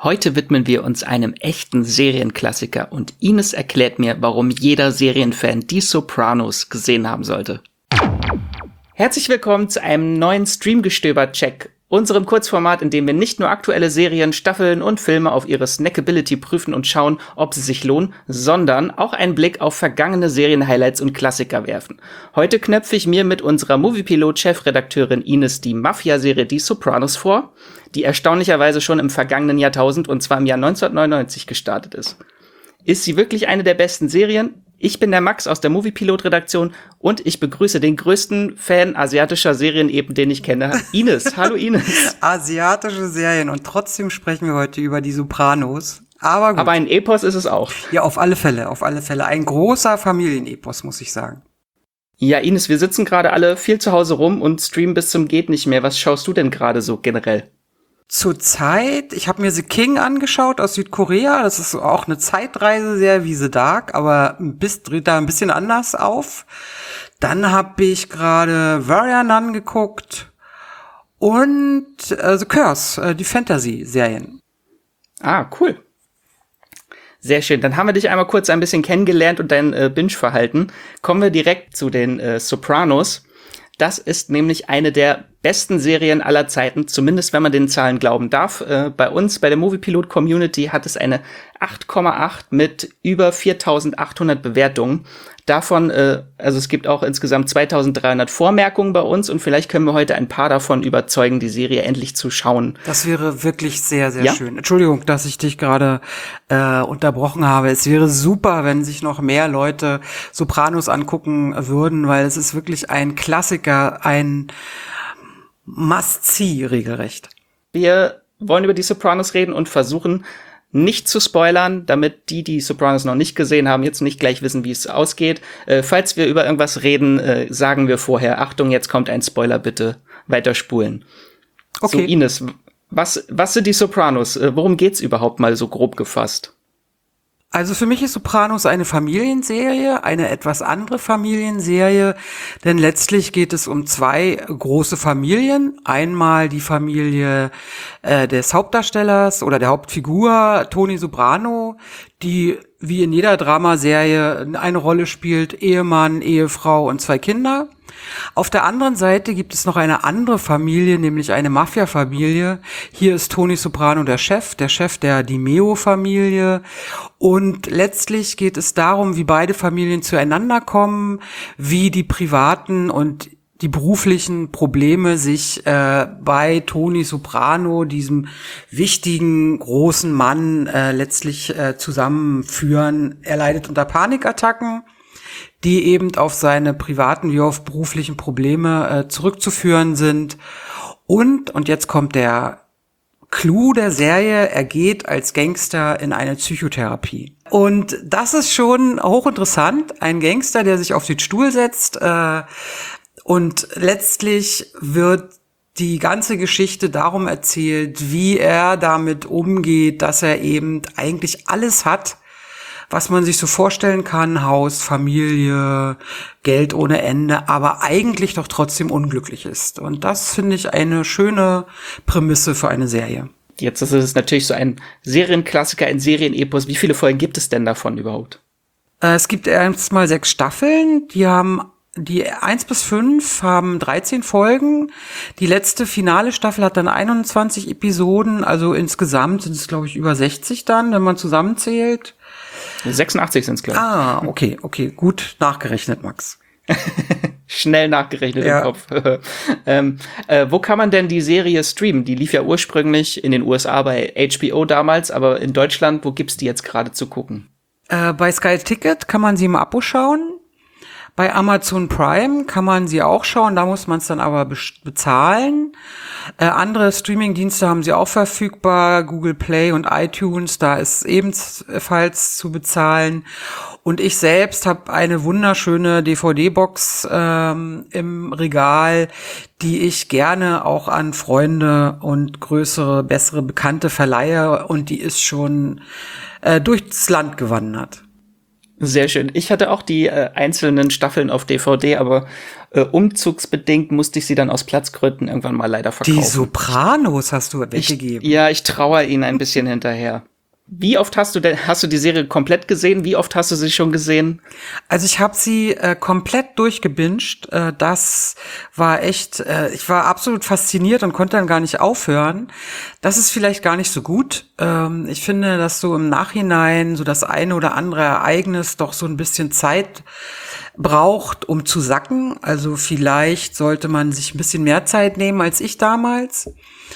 Heute widmen wir uns einem echten Serienklassiker und Ines erklärt mir, warum jeder Serienfan Die Sopranos gesehen haben sollte. Herzlich willkommen zu einem neuen Streamgestöber-Check, unserem Kurzformat, in dem wir nicht nur aktuelle Serien, Staffeln und Filme auf ihre Snackability prüfen und schauen, ob sie sich lohnen, sondern auch einen Blick auf vergangene Serien-Highlights und Klassiker werfen. Heute knöpfe ich mir mit unserer Moviepilot-Chefredakteurin Ines die Mafia-Serie Die Sopranos vor, die erstaunlicherweise schon im vergangenen Jahrtausend, und zwar im Jahr 1999, gestartet ist. Ist sie wirklich eine der besten Serien? Ich bin der Max aus der Moviepilot-Redaktion und ich begrüße den größten Fan asiatischer Serien eben, den ich kenne, Ines. Hallo Ines. Asiatische Serien und trotzdem sprechen wir heute über die Sopranos. Aber gut. Aber ein Epos ist es auch. Ja, auf alle Fälle, auf alle Fälle. Ein großer Familienepos, muss ich sagen. Ja, Ines, wir sitzen gerade alle viel zu Hause rum und streamen bis zum geht nicht mehr. Was schaust du denn gerade so generell? Zurzeit, ich habe mir The King angeschaut aus Südkorea. Das ist auch eine Zeitreise, sehr wie The Dark, aber dreht da ein bisschen anders auf. Dann habe ich gerade Warrior Nun geguckt und The Curse, die Fantasy-Serien. Ah, cool. Sehr schön. Dann haben wir dich einmal kurz ein bisschen kennengelernt und dein Binge-Verhalten. Kommen wir direkt zu den Sopranos. Das ist nämlich eine der besten Serien aller Zeiten, zumindest wenn man den Zahlen glauben darf. Bei uns, bei der Moviepilot-Community, hat es eine 8,8 mit über 4.800 Bewertungen. Davon, also es gibt auch insgesamt 2.300 Vormerkungen bei uns und vielleicht können wir heute ein paar davon überzeugen, die Serie endlich zu schauen. Das wäre wirklich sehr, sehr schön. Entschuldigung, dass ich dich gerade unterbrochen habe. Es wäre super, wenn sich noch mehr Leute Sopranos angucken würden, weil es ist wirklich ein Klassiker, ein Must-See regelrecht. Wir wollen über die Sopranos reden und versuchen, nicht zu spoilern, damit die Sopranos noch nicht gesehen haben, jetzt nicht gleich wissen, wie es ausgeht. Falls wir über irgendwas reden, sagen wir vorher, Achtung, jetzt kommt ein Spoiler, bitte weiterspulen. Okay. So, Ines, was sind die Sopranos? Worum geht's überhaupt mal so grob gefasst? Also für mich ist Sopranos eine Familienserie, eine etwas andere Familienserie, denn letztlich geht es um zwei große Familien. Einmal die Familie des Hauptdarstellers oder der Hauptfigur Tony Soprano, die wie in jeder Dramaserie eine Rolle spielt, Ehemann, Ehefrau und zwei Kinder. Auf der anderen Seite gibt es noch eine andere Familie, nämlich eine Mafia-Familie. Hier ist Tony Soprano der Chef der Di Meo-Familie. Und letztlich geht es darum, wie beide Familien zueinander kommen, wie die privaten und die beruflichen Probleme sich bei Tony Soprano, diesem wichtigen, großen Mann, letztlich zusammenführen. Er leidet unter Panikattacken, die eben auf seine privaten wie auf beruflichen Probleme zurückzuführen sind. Und jetzt kommt der Clou der Serie, er geht als Gangster in eine Psychotherapie. Und das ist schon hochinteressant. Ein Gangster, der sich auf den Stuhl setzt, und letztlich wird die ganze Geschichte darum erzählt, wie er damit umgeht, dass er eben eigentlich alles hat, was man sich so vorstellen kann, Haus, Familie, Geld ohne Ende, aber eigentlich doch trotzdem unglücklich ist. Und das finde ich eine schöne Prämisse für eine Serie. Jetzt ist es natürlich so ein Serienklassiker, ein Serienepos. Wie viele Folgen gibt es denn davon überhaupt? Es gibt erstmal 6 Staffeln, die 1 bis 5 haben 13 Folgen. Die letzte finale Staffel hat dann 21 Episoden, also insgesamt sind es, glaube ich, über 60 dann, wenn man zusammenzählt. 86 sind es, glaube ich. Ah, okay, gut nachgerechnet, Max. Schnell nachgerechnet im Kopf. Wo kann man denn die Serie streamen? Die lief ja ursprünglich in den USA bei HBO damals, aber in Deutschland, wo gibt's die jetzt gerade zu gucken? Bei Sky Ticket kann man sie im Abo schauen. Bei Amazon Prime kann man sie auch schauen, da muss man es dann aber bezahlen. Andere Streaming-Dienste haben sie auch verfügbar, Google Play und iTunes, da ist ebenfalls zu bezahlen. Und ich selbst habe eine wunderschöne DVD-Box im Regal, die ich gerne auch an Freunde und größere, bessere Bekannte verleihe, und die ist schon durchs Land gewandert. Sehr schön. Ich hatte auch die einzelnen Staffeln auf DVD, aber umzugsbedingt musste ich sie dann aus Platzgründen irgendwann mal leider verkaufen. Die Sopranos hast du weggegeben. Ich trauere ihnen ein bisschen hinterher. Wie oft hast du die Serie komplett gesehen? Wie oft hast du sie schon gesehen? Also ich habe sie komplett durchgebinged. Das war echt, ich war absolut fasziniert und konnte dann gar nicht aufhören. Das ist vielleicht gar nicht so gut. Ich finde, dass so im Nachhinein so das eine oder andere Ereignis doch so ein bisschen Zeit braucht, um zu sacken. Also vielleicht sollte man sich ein bisschen mehr Zeit nehmen als ich damals.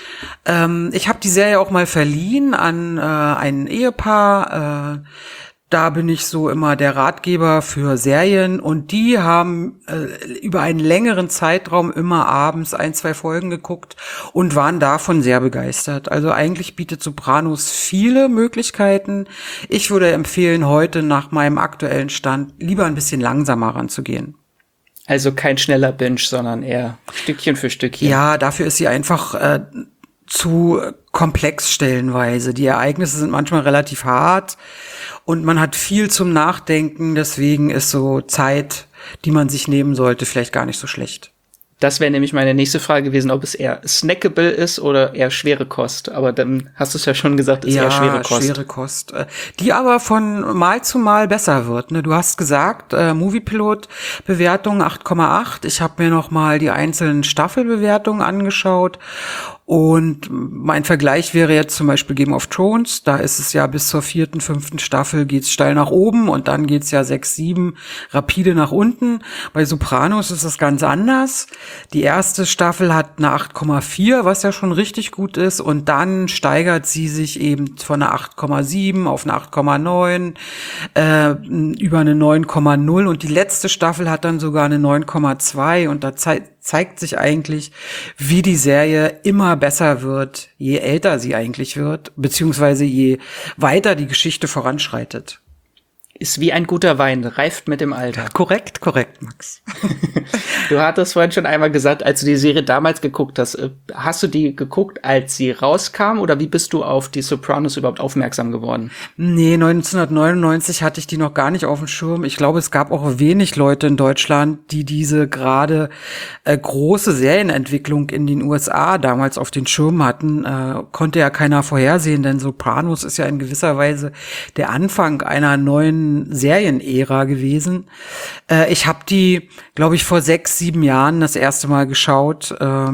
Ich habe die Serie auch mal verliehen an ein Ehepaar. Da bin ich so immer der Ratgeber für Serien und die haben über einen längeren Zeitraum immer abends 1-2 Folgen geguckt und waren davon sehr begeistert. Also eigentlich bietet Sopranos viele Möglichkeiten. Ich würde empfehlen, heute nach meinem aktuellen Stand lieber ein bisschen langsamer ranzugehen. Also kein schneller Binge, sondern eher Stückchen für Stückchen. Ja, dafür ist sie einfach zu komplex stellenweise. Die Ereignisse sind manchmal relativ hart und man hat viel zum Nachdenken. Deswegen ist so Zeit, die man sich nehmen sollte, vielleicht gar nicht so schlecht. Das wäre nämlich meine nächste Frage gewesen, ob es eher snackable ist oder eher schwere Kost. Aber dann hast du es ja schon gesagt, ist eher schwere Kost. Ja, schwere Kost. Die aber von Mal zu Mal besser wird. Ne? Du hast gesagt, Moviepilot-Bewertung 8,8. Ich habe mir noch mal die einzelnen Staffelbewertungen angeschaut. Und mein Vergleich wäre jetzt zum Beispiel Game of Thrones. Da ist es ja bis zur 4., 5. Staffel geht's steil nach oben und dann geht's ja 6, 7 rapide nach unten. Bei Sopranos ist das ganz anders. Die erste Staffel hat eine 8,4, was ja schon richtig gut ist. Und dann steigert sie sich eben von einer 8,7 auf eine 8,9, über eine 9,0. Und die letzte Staffel hat dann sogar eine 9,2. Und da zeigt sich eigentlich, wie die Serie immer besser wird, je älter sie eigentlich wird, beziehungsweise je weiter die Geschichte voranschreitet. Ist wie ein guter Wein, reift mit dem Alter. Korrekt, Max. Du hattest vorhin schon einmal gesagt, als du die Serie damals geguckt hast, hast du die geguckt, als sie rauskam, oder wie bist du auf die Sopranos überhaupt aufmerksam geworden? Nee, 1999 hatte ich die noch gar nicht auf dem Schirm. Ich glaube, es gab auch wenig Leute in Deutschland, die diese gerade große Serienentwicklung in den USA damals auf den Schirm hatten. Konnte ja keiner vorhersehen, denn Sopranos ist ja in gewisser Weise der Anfang einer neuen Serienära gewesen. Ich habe die, glaube ich, vor 6, 7 Jahren das erste Mal geschaut,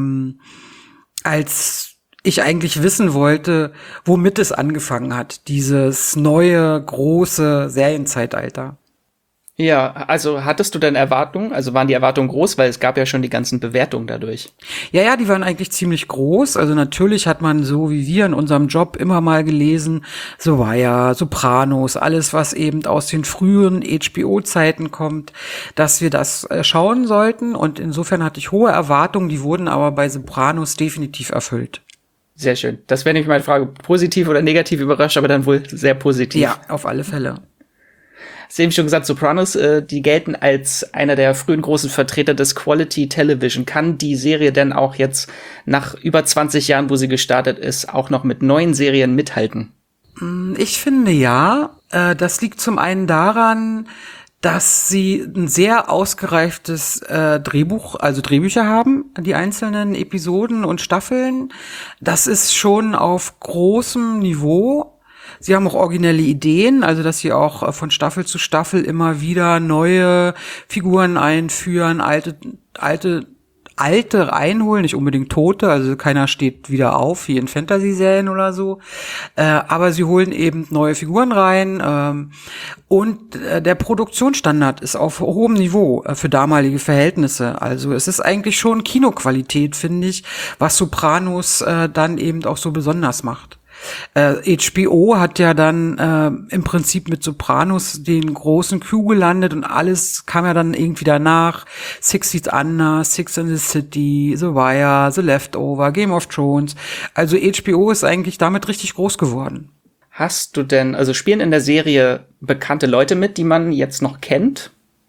als ich eigentlich wissen wollte, womit es angefangen hat, dieses neue, große Serienzeitalter. Ja, also hattest du denn Erwartungen? Also waren die Erwartungen groß, weil es gab ja schon die ganzen Bewertungen dadurch. Ja, die waren eigentlich ziemlich groß. Also natürlich hat man so wie wir in unserem Job immer mal gelesen, so war ja Sopranos, alles was eben aus den früheren HBO-Zeiten kommt, dass wir das schauen sollten. Und insofern hatte ich hohe Erwartungen, die wurden aber bei Sopranos definitiv erfüllt. Sehr schön. Das wäre nämlich meine Frage, positiv oder negativ überrascht, aber dann wohl sehr positiv. Ja, auf alle Fälle. Hast eben schon gesagt, Sopranos, die gelten als einer der frühen großen Vertreter des Quality Television. Kann die Serie denn auch jetzt nach über 20 Jahren, wo sie gestartet ist, auch noch mit neuen Serien mithalten? Ich finde ja. Das liegt zum einen daran, dass sie ein sehr ausgereiftes Drehbücher haben, die einzelnen Episoden und Staffeln. Das ist schon auf großem Niveau. Sie haben auch originelle Ideen, also dass sie auch von Staffel zu Staffel immer wieder neue Figuren einführen, alte reinholen, nicht unbedingt tote, also keiner steht wieder auf, wie in Fantasy-Serien oder so, aber sie holen eben neue Figuren rein und der Produktionsstandard ist auf hohem Niveau für damalige Verhältnisse, also es ist eigentlich schon Kinoqualität, finde ich, was Sopranos dann eben auch so besonders macht. HBO hat ja dann im Prinzip mit Sopranos den großen Coup gelandet und alles kam ja dann irgendwie danach. Six Feet Under, Six and the City, The Wire, The Leftover, Game of Thrones. Also HBO ist eigentlich damit richtig groß geworden. Hast du denn, also spielen in der Serie bekannte Leute mit, die man jetzt noch kennt?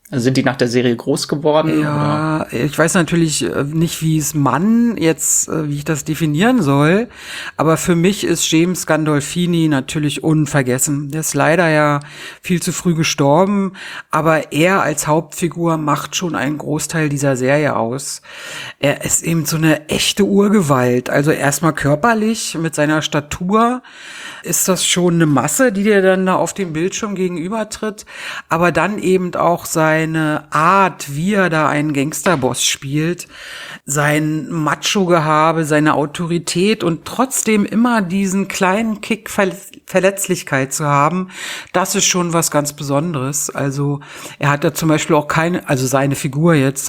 Also sind die nach der Serie groß geworden? Ja, oder? Ich weiß natürlich nicht, wie es Mann jetzt, wie ich das definieren soll, aber für mich ist James Gandolfini natürlich unvergessen. Der ist leider ja viel zu früh gestorben, aber er als Hauptfigur macht schon einen Großteil dieser Serie aus. Er ist eben so eine echte Urgewalt, also erstmal körperlich mit seiner Statur ist das schon eine Masse, die dir dann da auf dem Bildschirm gegenübertritt, aber dann eben auch seine Art, wie er da einen Gangsterboss spielt, sein Macho-Gehabe, seine Autorität und trotzdem immer diesen kleinen Kick Verletzlichkeit zu haben, das ist schon was ganz Besonderes. Also er hat ja zum Beispiel auch also seine Figur jetzt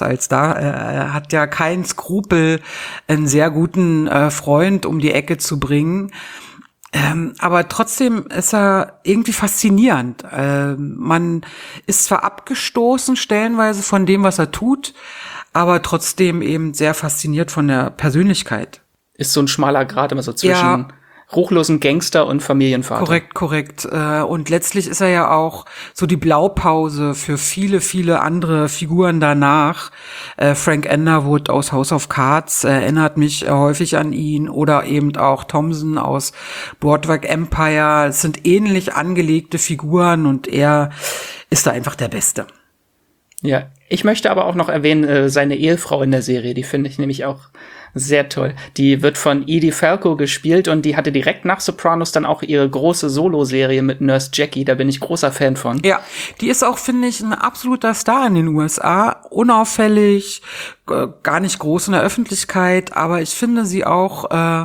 er hat ja keinen Skrupel, einen sehr guten Freund um die Ecke zu bringen. Aber trotzdem ist er irgendwie faszinierend. Man ist zwar abgestoßen stellenweise von dem, was er tut, aber trotzdem eben sehr fasziniert von der Persönlichkeit. Ist so ein schmaler Grat immer so zwischen ruchlosen Gangster und Familienvater. Korrekt. Und letztlich ist er ja auch so die Blaupause für viele, viele andere Figuren danach. Frank Underwood aus House of Cards erinnert mich häufig an ihn oder eben auch Thompson aus Boardwalk Empire. Es sind ähnlich angelegte Figuren und er ist da einfach der Beste. Ja, ich möchte aber auch noch erwähnen, seine Ehefrau in der Serie, die finde ich nämlich auch sehr toll. Die wird von Edie Falco gespielt und die hatte direkt nach Sopranos dann auch ihre große Solo-Serie mit Nurse Jackie. Da bin ich großer Fan von. Ja, die ist auch, finde ich, ein absoluter Star in den USA. Unauffällig, gar nicht groß in der Öffentlichkeit, aber ich finde sie auch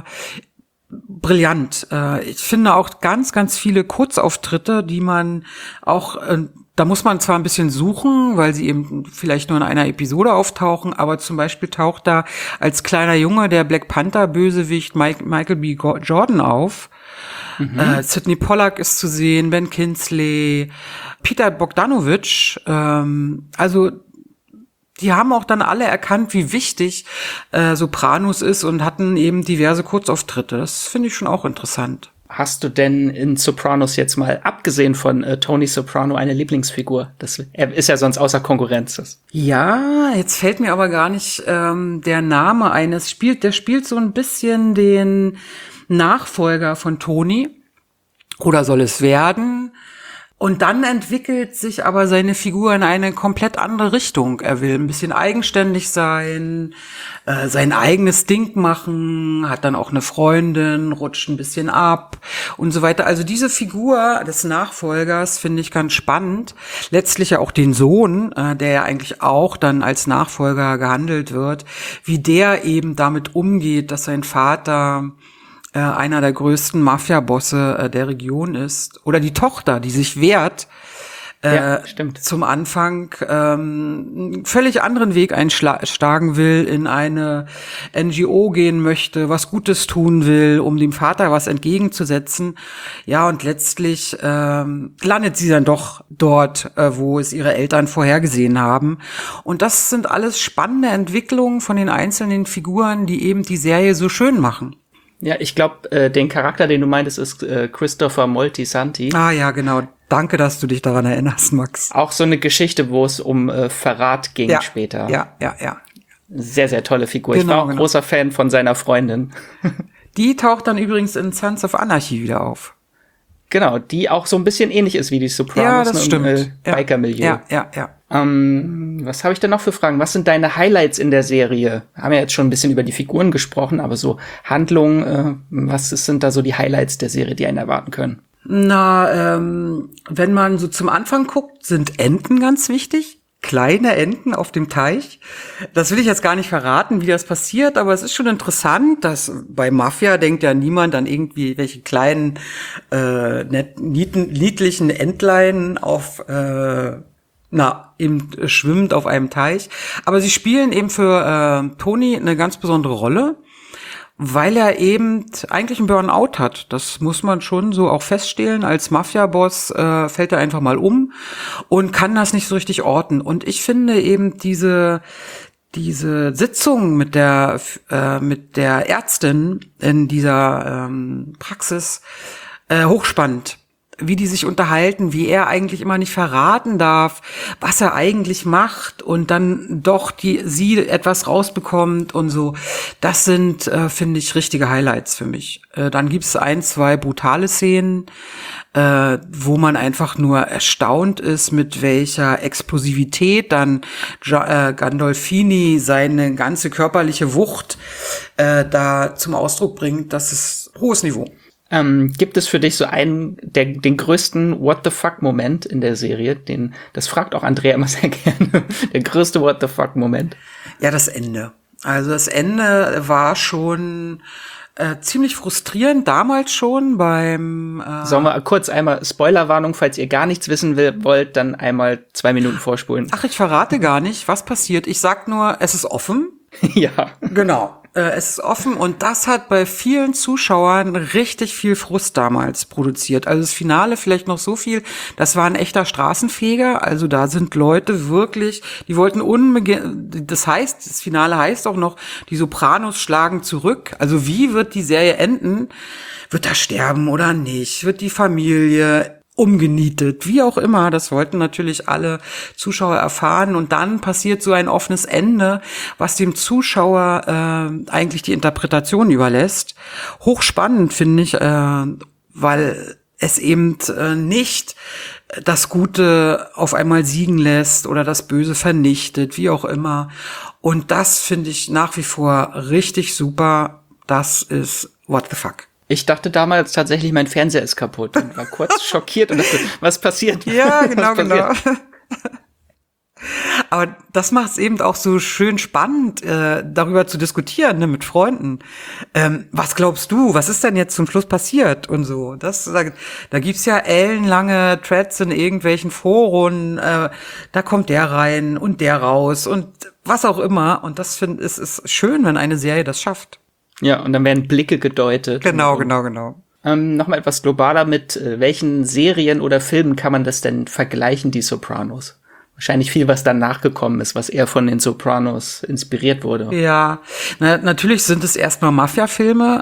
brillant. Ich finde auch ganz, ganz viele Kurzauftritte, die man auch da muss man zwar ein bisschen suchen, weil sie eben vielleicht nur in einer Episode auftauchen, aber zum Beispiel taucht da als kleiner Junge der Black Panther-Bösewicht Michael B. Jordan auf. Sidney Pollack ist zu sehen, Ben Kingsley, Peter Bogdanovich. Also die haben auch dann alle erkannt, wie wichtig Sopranos ist und hatten eben diverse Kurzauftritte. Das finde ich schon auch interessant. Hast du denn in Sopranos jetzt mal, abgesehen von Tony Soprano, eine Lieblingsfigur? Er ist ja sonst außer Konkurrenz. Ja, jetzt fällt mir aber gar nicht der Name ein. Der spielt so ein bisschen den Nachfolger von Tony. Oder soll es werden? Und dann entwickelt sich aber seine Figur in eine komplett andere Richtung. Er will ein bisschen eigenständig sein, sein eigenes Ding machen, hat dann auch eine Freundin, rutscht ein bisschen ab und so weiter. Also diese Figur des Nachfolgers finde ich ganz spannend. Letztlich ja auch den Sohn, der ja eigentlich auch dann als Nachfolger gehandelt wird, wie der eben damit umgeht, dass sein Vater einer der größten Mafia-Bosse der Region ist. Oder die Tochter, die sich wehrt, zum Anfang einen völlig anderen Weg einschlagen will, in eine NGO gehen möchte, was Gutes tun will, um dem Vater was entgegenzusetzen. Ja, und letztlich landet sie dann doch dort, wo es ihre Eltern vorhergesehen haben. Und das sind alles spannende Entwicklungen von den einzelnen Figuren, die eben die Serie so schön machen. Ja, ich glaube, den Charakter, den du meintest, ist Christopher Moltisanti. Ah ja, genau. Danke, dass du dich daran erinnerst, Max. Auch so eine Geschichte, wo es um Verrat ging später. Ja. Sehr, sehr tolle Figur. Ich war auch großer Fan von seiner Freundin. Die taucht dann übrigens in Sons of Anarchy wieder auf. Genau, die auch so ein bisschen ähnlich ist wie die Sopranos. Ja, das stimmt. Biker-Milieu. Ja. Was habe ich denn noch für Fragen? Was sind deine Highlights in der Serie? Wir haben ja jetzt schon ein bisschen über die Figuren gesprochen, aber so Handlungen, was sind da so die Highlights der Serie, die einen erwarten können? Na, wenn man so zum Anfang guckt, sind Enten ganz wichtig. Kleine Enten auf dem Teich. Das will ich jetzt gar nicht verraten, wie das passiert, aber es ist schon interessant, dass bei Mafia denkt ja niemand an irgendwie welche kleinen, niedlichen Entlein auf, eben schwimmend auf einem Teich. Aber sie spielen eben für Tony eine ganz besondere Rolle, weil er eben eigentlich einen Burnout hat. Das muss man schon so auch feststellen. Als Mafia-Boss fällt er einfach mal um und kann das nicht so richtig orten. Und ich finde eben diese Sitzung mit der Ärztin in dieser Praxis hochspannend. wie die sich unterhalten, wie er eigentlich immer nicht verraten darf, was er eigentlich macht und dann doch sie etwas rausbekommt und so. Das sind, finde ich, richtige Highlights für mich. Dann gibt's 1, 2 brutale Szenen, wo man einfach nur erstaunt ist, mit welcher Explosivität dann Gandolfini seine ganze körperliche Wucht da zum Ausdruck bringt. Das ist hohes Niveau. Gibt es für dich so den größten What the fuck-Moment in der Serie? Das fragt auch Andrea immer sehr gerne. Der größte What the fuck-Moment? Ja, das Ende. Also das Ende war schon ziemlich frustrierend, damals schon beim Sollen wir kurz einmal Spoilerwarnung, falls ihr gar nichts wissen wollt, dann einmal 2 Minuten vorspulen. Ach, ich verrate gar nicht, was passiert. Ich sag nur, es ist offen. Ja. Genau. Es ist offen und das hat bei vielen Zuschauern richtig viel Frust damals produziert. Also das Finale vielleicht noch so viel, das war ein echter Straßenfeger. Also da sind Leute wirklich, die wollten das Finale heißt auch noch, die Sopranos schlagen zurück. Also wie wird die Serie enden? Wird er sterben oder nicht? Wird die Familie umgenietet, wie auch immer, das wollten natürlich alle Zuschauer erfahren und dann passiert so ein offenes Ende, was dem Zuschauer eigentlich die Interpretation überlässt. Hochspannend finde ich, weil es eben nicht das Gute auf einmal siegen lässt oder das Böse vernichtet, wie auch immer. Und das finde ich nach wie vor richtig super. Das ist What the fuck. Ich dachte damals tatsächlich, mein Fernseher ist kaputt und war kurz schockiert und dachte, was passiert? Ja, genau, genau. Aber das macht es eben auch so schön spannend, darüber zu diskutieren, ne, mit Freunden. Was glaubst du? Was ist denn jetzt zum Schluss passiert? Und so. Da gibt's ja ellenlange Threads in irgendwelchen Foren. Da kommt der rein und der raus und was auch immer. Und das ist schön, wenn eine Serie das schafft. Ja, und dann werden Blicke gedeutet. Genau. Nochmal etwas globaler mit welchen Serien oder Filmen kann man das denn vergleichen, die Sopranos? Wahrscheinlich viel, was dann nachgekommen ist, was eher von den Sopranos inspiriert wurde. Ja, natürlich sind es erstmal Mafia-Filme,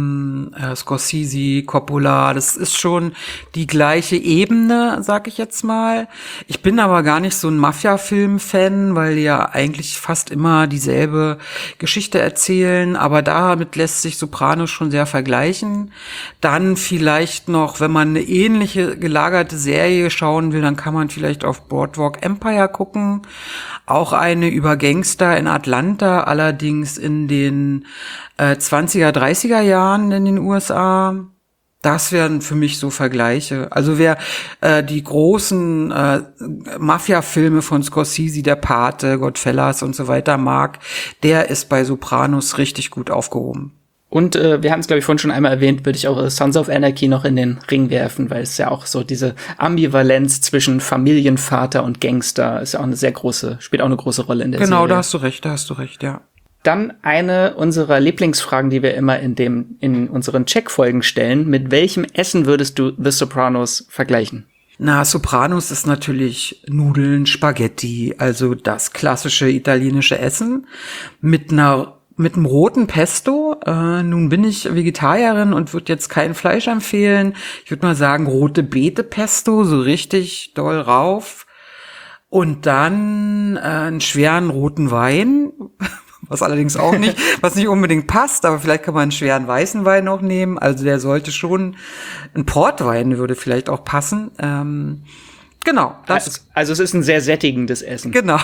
Scorsese, Coppola, das ist schon die gleiche Ebene, sag ich jetzt mal. Ich bin aber gar nicht so ein Mafia-Film-Fan, weil die ja eigentlich fast immer dieselbe Geschichte erzählen, aber damit lässt sich Sopranos schon sehr vergleichen. Dann vielleicht noch, wenn man eine ähnliche gelagerte Serie schauen will, dann kann man vielleicht auf Boardwalk Empire gucken. Auch eine über Gangster in Atlanta, allerdings in den 20er, 30er Jahren in den USA. Das wären für mich so Vergleiche. Also wer die großen Mafia-Filme von Scorsese, Der Pate, Goodfellas und so weiter mag, der ist bei Sopranos richtig gut aufgehoben. Und wir haben es, glaube ich, vorhin schon einmal erwähnt, würde ich auch Sons of Anarchy noch in den Ring werfen, weil es ja auch so diese Ambivalenz zwischen Familienvater und Gangster ist ja auch spielt auch eine große Rolle in der Serie. Genau, da hast du recht, ja. Dann eine unserer Lieblingsfragen, die wir immer in unseren Check-Folgen stellen. Mit welchem Essen würdest du The Sopranos vergleichen? Sopranos ist natürlich Nudeln, Spaghetti, also das klassische italienische Essen mit einem roten Pesto. Nun bin ich Vegetarierin und würde jetzt kein Fleisch empfehlen. Ich würde mal sagen, rote Beete-Pesto, so richtig doll rauf. Und dann einen schweren roten Wein, was allerdings auch nicht, was nicht unbedingt passt, aber vielleicht kann man einen schweren weißen Wein auch nehmen. Also der sollte schon, ein Portwein würde vielleicht auch passen. Genau. Also es ist ein sehr sättigendes Essen. Genau.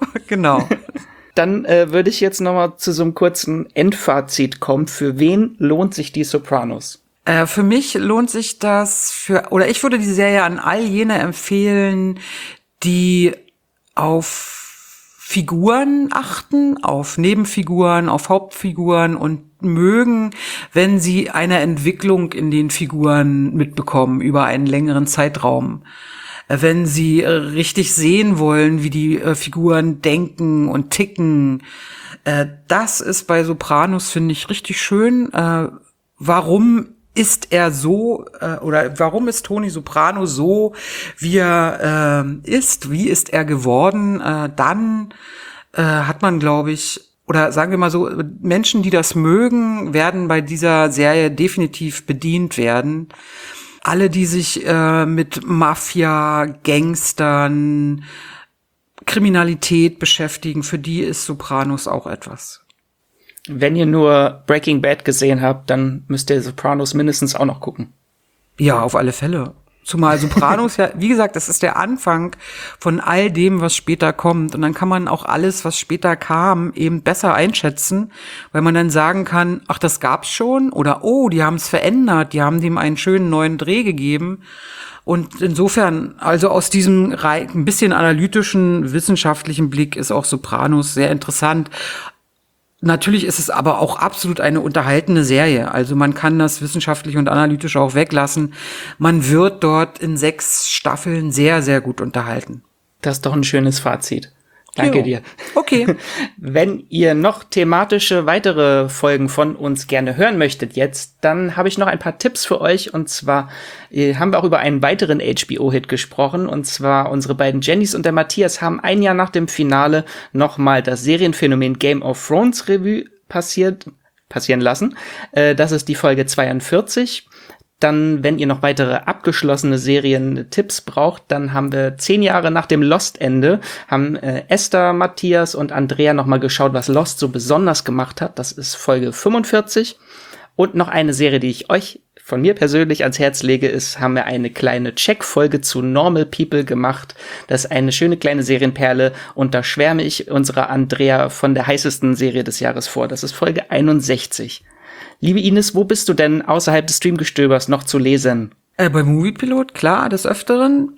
Dann würde ich jetzt noch mal zu so einem kurzen Endfazit kommen. Für wen lohnt sich die Sopranos? Für mich lohnt sich das oder ich würde die Serie an all jene empfehlen, die auf Figuren achten, auf Nebenfiguren, auf Hauptfiguren und mögen, wenn sie eine Entwicklung in den Figuren mitbekommen über einen längeren Zeitraum. Wenn sie richtig sehen wollen, wie die Figuren denken und ticken. Das ist bei Sopranos, finde ich, richtig schön. Warum ist er so, oder warum ist Tony Soprano so, wie er ist? Wie ist er geworden? Dann hat man, glaube ich, oder sagen wir mal so, Menschen, die das mögen, werden bei dieser Serie definitiv bedient werden. alle, die sich mit Mafia, Gangstern, Kriminalität beschäftigen, für die ist Sopranos auch etwas. Wenn ihr nur Breaking Bad gesehen habt, dann müsst ihr Sopranos mindestens auch noch gucken. Ja, auf alle Fälle. Zumal Sopranos ja, wie gesagt, das ist der Anfang von all dem, was später kommt. Und dann kann man auch alles, was später kam, eben besser einschätzen, weil man dann sagen kann, ach, das gab's schon, oder oh, die haben es verändert, die haben dem einen schönen neuen Dreh gegeben. Und insofern, also aus diesem ein bisschen analytischen, wissenschaftlichen Blick ist auch Sopranos sehr interessant. Natürlich ist es aber auch absolut eine unterhaltende Serie. Also man kann das wissenschaftlich und analytisch auch weglassen. Man wird dort in 6 Staffeln sehr, sehr gut unterhalten. Das ist doch ein schönes Fazit. Danke dir. Okay. Wenn ihr noch thematische weitere Folgen von uns gerne hören möchtet jetzt, dann habe ich noch ein paar Tipps für euch. Und zwar haben wir auch über einen weiteren HBO-Hit gesprochen. Und zwar unsere beiden Jennys und der Matthias haben ein Jahr nach dem Finale nochmal das Serienphänomen Game of Thrones Revue passieren lassen. Das ist die Folge 42. Dann, wenn ihr noch weitere abgeschlossene Serien-Tipps braucht, dann haben wir 10 Jahre nach dem Lost-Ende, haben Esther, Matthias und Andrea noch mal geschaut, was Lost so besonders gemacht hat. Das ist Folge 45. Und noch eine Serie, die ich euch von mir persönlich ans Herz lege, haben wir eine kleine Check-Folge zu Normal People gemacht. Das ist eine schöne kleine Serienperle und da schwärme ich unserer Andrea von der heißesten Serie des Jahres vor. Das ist Folge 61. Liebe Ines, wo bist du denn außerhalb des Streamgestöbers noch zu lesen? Bei Moviepilot, klar, des Öfteren.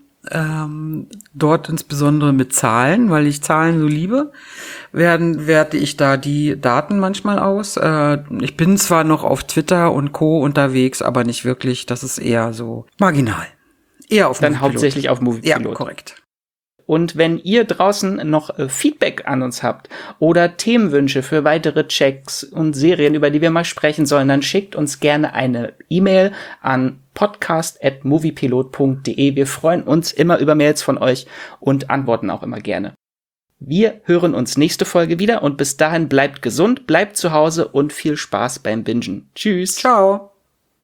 Dort insbesondere mit Zahlen, weil ich Zahlen so liebe, werte ich da die Daten manchmal aus. Ich bin zwar noch auf Twitter und Co. unterwegs, aber nicht wirklich. Das ist eher so marginal. Eher auf Dann Moviepilot. hauptsächlich auf Moviepilot. Ja, korrekt. Und wenn ihr draußen noch Feedback an uns habt oder Themenwünsche für weitere Checks und Serien, über die wir mal sprechen sollen, dann schickt uns gerne eine E-Mail an podcast@moviepilot.de. Wir freuen uns immer über Mails von euch und antworten auch immer gerne. Wir hören uns nächste Folge wieder und bis dahin bleibt gesund, bleibt zu Hause und viel Spaß beim Bingen. Tschüss. Ciao.